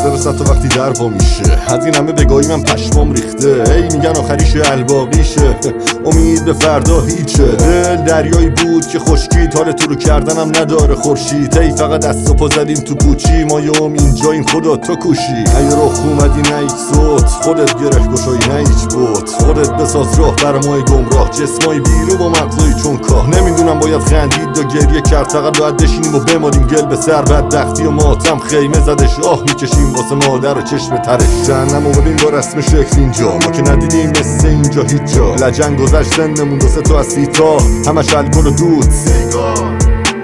برسد تا وقتی در پا میشه. از این همه بگاهی من پشمام ریخته، ای میگن آخریشه الباقیشه. امید به فردا هیچه، دل دریایی بود که خشکید، حال تو رو کردنم نداره خورشید. ای فقط دست و پا زدیم تو پوچی، ما یوم اینجا این خدا تو کوشی. ای رخ اومدی نه هیچ صوت، خودت گره گشایی نه هیچ بود. خودت بساز راه بر مای گمراه، جسمای بیرو با مغزایی چون کاه. نمیدونم باید خندید یا گریه کرد، فقط باید بشینیم و بمالیم گل به سر. بدبختی و ماتم خیمه زدش، آه میکشیم واسه مادر و چشم ترش. جهنم و ببین با رسم شکل اینجا، ما که ندیدیم مثل اینجا هیچ جا. لجنگ گذشت سنمون دو سه تا از سیتا، همش الکل و دود سیگار.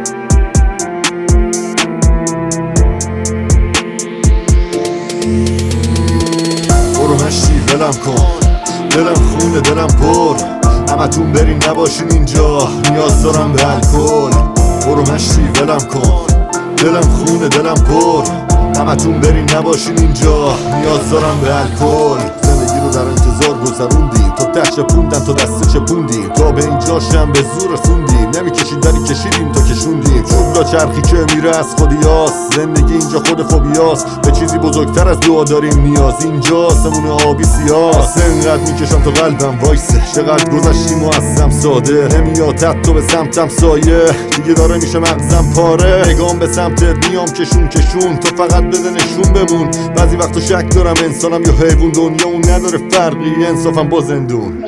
برو مشتی ولم کن، دلم خونه دلم پر، همتون برین نباشین اینجا، نیاز دارم به الکل. برو مشتی ولم کن، دلم خونه دلم پر، همتون برین نباشین اینجا، نیاز دارم به الکل. زندگی رو در انتظار گذروندیم، تا ته چپوندن تا دسته چپوندیم، تا به اینجا شم به زور رسوندیم. نمیکشید ولی کشیدیم تا کشوندیم. چوب را چرخی که میره از خودیاست، زندگی اینجا خود فوبیاست. به چیزی بزرگتر از دعا داریم نیاز، اینجا سمون آبی سیاه. انقدر میکشم تا قلبم وایسه، چقدر گذشتیم و ازم ساده. نمیاد حتی به سمتم سایه، دیگه داره میشه مغزم پاره. نگام به سمتت میام کشون کشون، تو فقط بده نشون بمون. بعضی وقتا شک دارم انسانم یا حیوان، دنیا اون نداره فرقی، انصافم با زندون.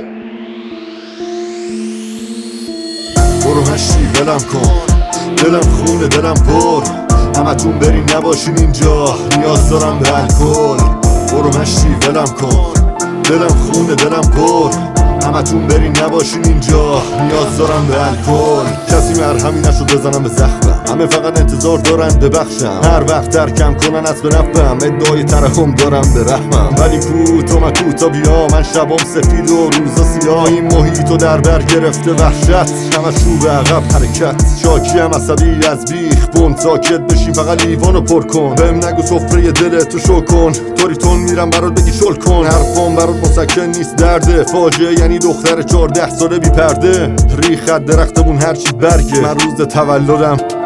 برو مشتی ولم کن، دلم خونه دلم پر، همتون برین نباشین اینجا، نیاز دارم به الکل. برو مشتی ولم کن، دلم خونه دلم پر، همتون برین نباشین اینجا، نیاز دارم به الکل. کسی مرهمی نشد بزنم به زخمم، همه فقط انتظار دارن ببخشم. هر وقت ترکم کنن از برفم، ادعای ترحم دارم به رحمم. ولی کوتا تا بیا، من شبام سفید و روزا سیاه. این محیط و در بر گرفته وحشت، همش رو به عقب حرکت. شاکیم عصبی از بیخ بون، ساکت بشین فقط لیوانو پر کن. بهم نگو سفره دلتو شو کن، طوری تون میرم برات بگی شل کن. حرفام برات مسکن نیست درده، فاجعه یعنی دختر 14 ساله بی پرده. ریخت درختمون هرچی برگه، من روز تولدم